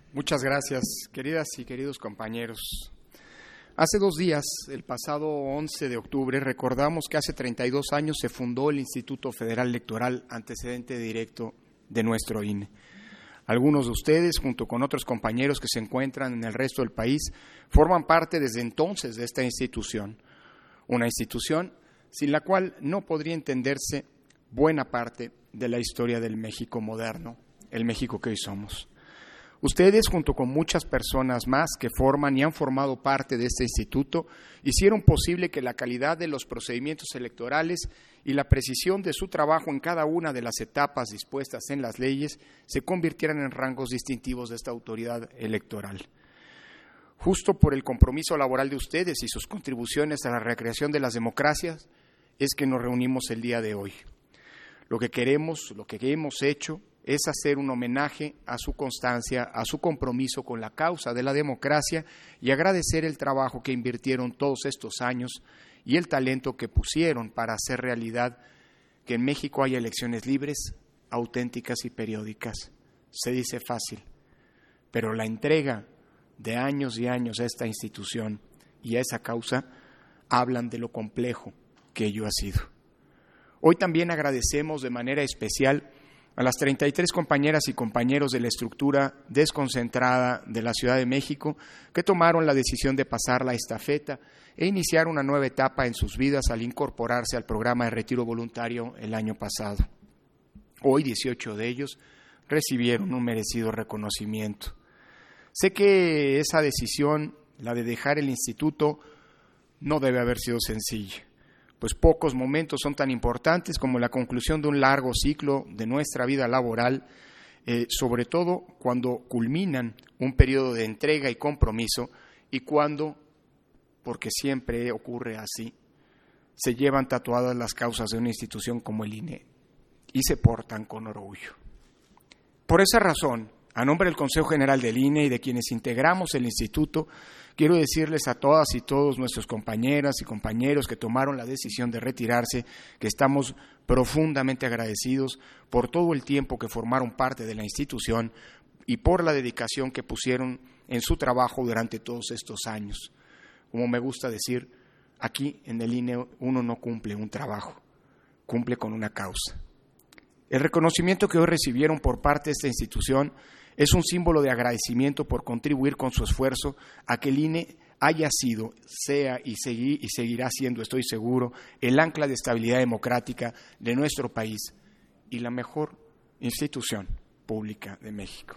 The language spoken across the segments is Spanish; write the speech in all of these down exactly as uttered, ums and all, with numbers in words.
Muchas gracias, queridas y queridos compañeros. Hace dos días, el pasado once de octubre, recordamos que hace treinta y dos años se fundó el Instituto Federal Electoral, antecedente directo de nuestro I N E. Algunos de ustedes, junto con otros compañeros que se encuentran en el resto del país, forman parte desde entonces de esta institución, una institución sin la cual no podría entenderse buena parte de la historia del México moderno, el México que hoy somos. Ustedes, junto con muchas personas más que forman y han formado parte de este instituto, hicieron posible que la calidad de los procedimientos electorales y la precisión de su trabajo en cada una de las etapas dispuestas en las leyes se convirtieran en rangos distintivos de esta autoridad electoral. Justo por el compromiso laboral de ustedes y sus contribuciones a la recreación de las democracias es que nos reunimos el día de hoy. Lo que queremos, lo que hemos hecho, es hacer un homenaje a su constancia, a su compromiso con la causa de la democracia y agradecer el trabajo que invirtieron todos estos años y el talento que pusieron para hacer realidad que en México haya elecciones libres, auténticas y periódicas. Se dice fácil, pero la entrega de años y años a esta institución y a esa causa hablan de lo complejo que ello ha sido. Hoy también agradecemos de manera especial a las treinta y tres compañeras y compañeros de la estructura desconcentrada de la Ciudad de México que tomaron la decisión de pasar la estafeta e iniciar una nueva etapa en sus vidas al incorporarse al programa de retiro voluntario el año pasado. Hoy dieciocho de ellos recibieron un merecido reconocimiento. Sé que esa decisión, la de dejar el instituto, no debe haber sido sencilla, pues pocos momentos son tan importantes como la conclusión de un largo ciclo de nuestra vida laboral, eh, sobre todo cuando culminan un periodo de entrega y compromiso y cuando, porque siempre ocurre así, se llevan tatuadas las causas de una institución como el I N E y se portan con orgullo. Por esa razón, a nombre del Consejo General del I N E y de quienes integramos el instituto, quiero decirles a todas y todos nuestros compañeras y compañeros que tomaron la decisión de retirarse que estamos profundamente agradecidos por todo el tiempo que formaron parte de la institución y por la dedicación que pusieron en su trabajo durante todos estos años. Como me gusta decir, aquí en el I N E uno no cumple un trabajo, cumple con una causa. El reconocimiento que hoy recibieron por parte de esta institución es un símbolo de agradecimiento por contribuir con su esfuerzo a que el I N E haya sido, sea y, segui, y seguirá siendo, estoy seguro, el ancla de estabilidad democrática de nuestro país y la mejor institución pública de México.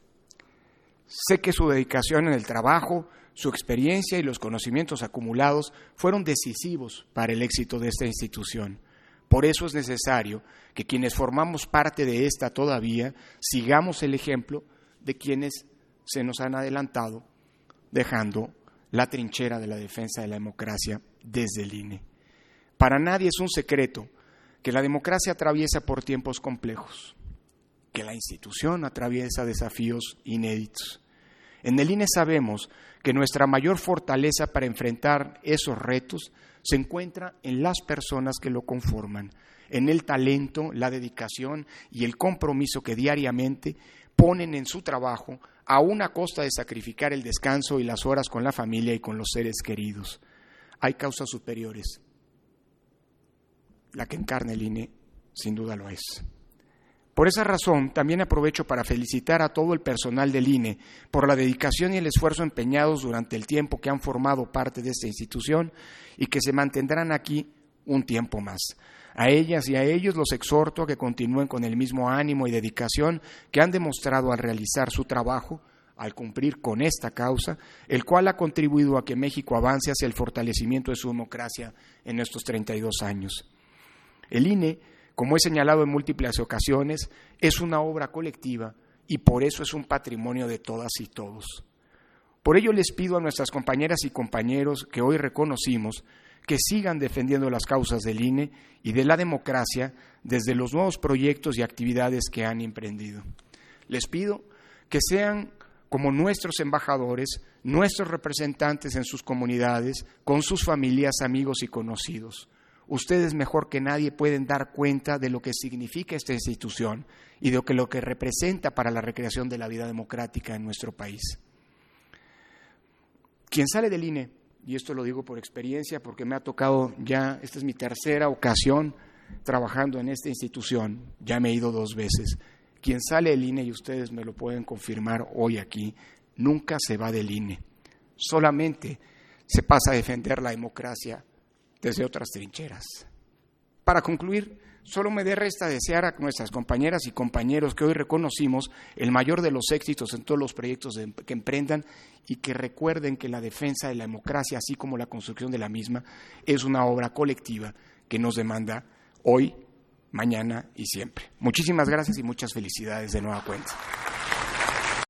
Sé que su dedicación en el trabajo, su experiencia y los conocimientos acumulados fueron decisivos para el éxito de esta institución. Por eso es necesario que quienes formamos parte de esta todavía sigamos el ejemplo de quienes se nos han adelantado, dejando la trinchera de la defensa de la democracia desde el I N E. Para nadie es un secreto que la democracia atraviesa por tiempos complejos, que la institución atraviesa desafíos inéditos. En el I N E sabemos que nuestra mayor fortaleza para enfrentar esos retos se encuentra en las personas que lo conforman, en el talento, la dedicación y el compromiso que diariamente ponen en su trabajo, aún a costa de sacrificar el descanso y las horas con la familia y con los seres queridos. Hay causas superiores. La que encarna el I N E, sin duda lo es. Por esa razón, también aprovecho para felicitar a todo el personal del I N E por la dedicación y el esfuerzo empeñados durante el tiempo que han formado parte de esta institución y que se mantendrán aquí un tiempo más. A ellas y a ellos los exhorto a que continúen con el mismo ánimo y dedicación que han demostrado al realizar su trabajo, al cumplir con esta causa, el cual ha contribuido a que México avance hacia el fortalecimiento de su democracia en estos treinta y dos años. El I N E, como he señalado en múltiples ocasiones, es una obra colectiva y por eso es un patrimonio de todas y todos. Por ello les pido a nuestras compañeras y compañeros que hoy reconocimos que sigan defendiendo las causas del I N E y de la democracia desde los nuevos proyectos y actividades que han emprendido. Les pido que sean como nuestros embajadores, nuestros representantes en sus comunidades, con sus familias, amigos y conocidos. Ustedes mejor que nadie pueden dar cuenta de lo que significa esta institución y de lo que, lo que representa para la recreación de la vida democrática en nuestro país. Quien sale del I N E, y esto lo digo por experiencia porque me ha tocado ya, esta es mi tercera ocasión trabajando en esta institución, ya me he ido dos veces. Quien sale del I N E, y ustedes me lo pueden confirmar hoy aquí, nunca se va del I N E, solamente se pasa a defender la democracia desde otras trincheras. Para concluir, solo me resta desear a nuestras compañeras y compañeros que hoy reconocimos el mayor de los éxitos en todos los proyectos de, que emprendan y que recuerden que la defensa de la democracia, así como la construcción de la misma, es una obra colectiva que nos demanda hoy, mañana y siempre. Muchísimas gracias y muchas felicidades de nueva cuenta.